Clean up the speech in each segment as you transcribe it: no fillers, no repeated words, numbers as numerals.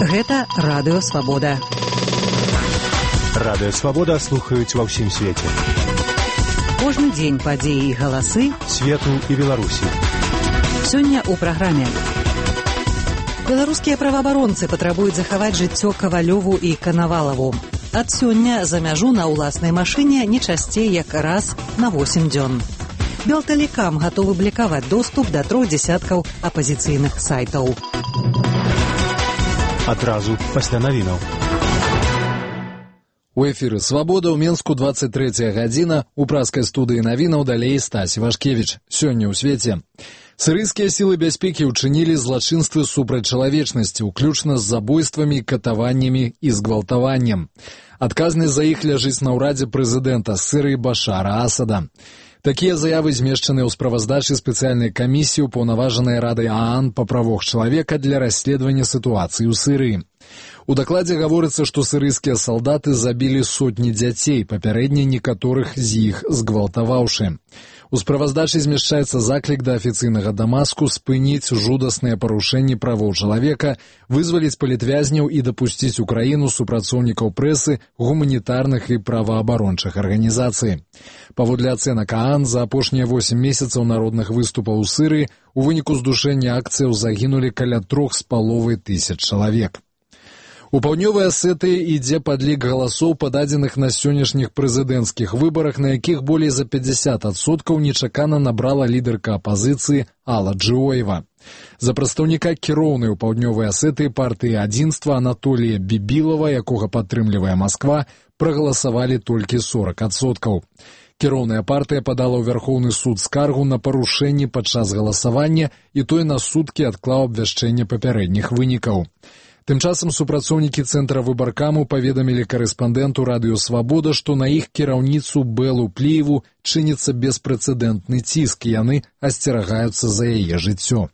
Гэта Радыё Свабода. Радыё Свабода слухаюць ва ўсім свеце. Кожны дзень падзеі і галасы свету і Беларусі. Сёння ў праграме. Беларускія праваабаронцы патрабуюць захаваць жыццё Кавалёву і Канавалаву. Ад сёння за мяжу на ўласнай машыне не часцей як раз на 8 дзён. Белтэлекам гатовы блакаваць доступ да 3 дзясяткаў апазіцыйных сайтаў. Адразу пасля навінаў. У эфіры «Свабода» ў Менску 23 гадзіна. У праскай студыі навінаў далей Стась Вашкевіч. Сёння ў свеце. Сірыйскія сілы бяспекі ўчынілі злачынствы супраць чалавечнасці, уключна з забойствамі, катаваннямі і згвалтаваннем. Адказнасць за іх ляжыць на ўрадзе прэзідэнта Сірыі Башара Асада. Такія заявы змешчаны ў справаздачы спецыяльнай камісіі ўпаўнаважанай Радай ААН па правах чалавека для расследавання сітуацыі ў Сірыі. У дакладзе гаворыцца, што сірыйскія салдаты забілі сотні дзяцей, папярэдне некаторых з іх згвалтаваўшы. У справаздачы змяшчаецца заклік да афіцыйнага Дамаску спыніць жудасныя парушэнні правоў чалавека, вызваліць палітвязняў і дапусціць у краіну супрацоўнікаў прэсы, гуманітарных і праваабарончых арганізацый. Паводле ацэнак ААН, за апошнія 8 месяцаў народных выступаў у Сірыі у выніку здушэння акцыяў загінулі каля 3,5 тысяч чалавек. У паўднёвай Асетыі ідзе падлік галасоў, пададзеных на сённяшніх прэзідэнцкіх выбарах, на якіх болей за 50% нечакана набрала лідарка апазіцыі Алла Джиоева. За прадстаўніка кіроўнай у паўднёвай Асетыі партыі адзінства Анатолія Бібілава, якога падтрымлівае Масква, прагаласавалі толькі 40%. Кіроўная партыя падала ў Вярхоўны суд скаргу на парушэнні падчас галасавання, і той на суткі адклаў абвяшчэнне папярэдніх вынікаў. Тым часам супрацоўнікі цэнтра выбаркаму паведамілі карэспандэнту Радыё Свабода, што на іх кіраўніцу Беллу Пліеву чыніцца беспрэцэдэнтны ціск, і яны асцерагаюцца за яе жыццё.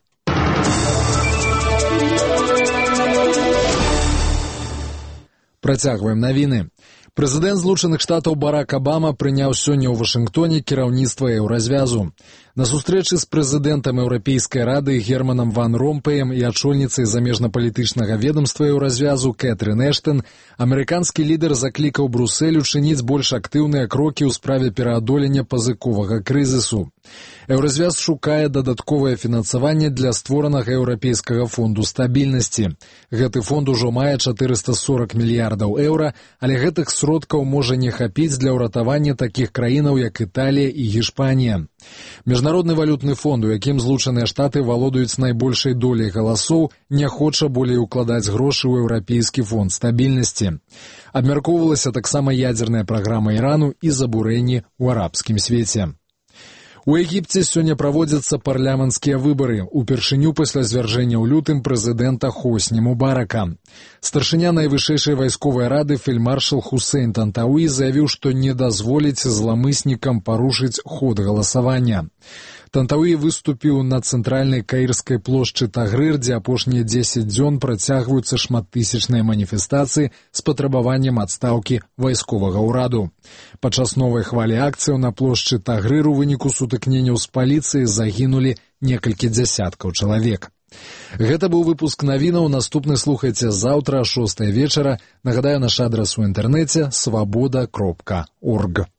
Працягваем навіны. Прэзідэнт Злучаных Штатаў Барак Абама прыняў сёння ў Вашынгтоне кіраўніцтва еўразвязу. На сустрэчы з прэзідэнтам Еўрапейскай рады Германам Ван Ромпеем і ачольніцай замежнапалітычнага ведомства еўразвязу Кэтрын Эштэн амерыканскі лідар заклікаў Брусэль учыніць больш актыўныя крокі ў справе пераадолення пазыковага крызісу. Еўразвяз шукае дадатковае фінансаванне для створанага Еўрапейскага фонду стабільнасці. Гэты фонд ужо мае 440 мільярдаў еўра, але гэтых сродкаў можа не хапіць для ўратавання такіх краінаў, як Італія і Гішпанія. Міжнародны валютны фонд, у якім Злучаныя Штаты валодаюць найбольшай доляй галасоў, не хоча болей укладаць грошы ў Еўрапейскі фонд стабільнасці. Абмяркоўвалася таксама ядзерная праграма Ірану і забурэнні ў арабскім свеце. У Егіпце сёння праводзяцца парламенцкія выбары, упершыню пасля звяржэння ў лютым прэзідэнта Хосні Мубарака. Старшыня найвышэйшай вайсковай рады фельдмаршал Хусейн Тантауі заявіў, што не дазволіць зламыснікам парушыць ход галасавання. Тантауі выступіў на цэнтральнай каірскай плошчы Тагрыр, дзе апошнія 10 дзён працягваюцца шматтысячныя маніфестацыі з патрабаваннем адстаўкі вайсковага ўраду. Падчас новай хвалі акцыяў на плошчы Тагрыр у выніку сутыкненняў з паліцыяй загінулі некалькі дзясяткаў чалавек. Гэта быў выпуск навінаў. Наступны слухайце заўтра о 6 вечара. Нагадаю, наш адрас у інтэрнэце свабода.орг.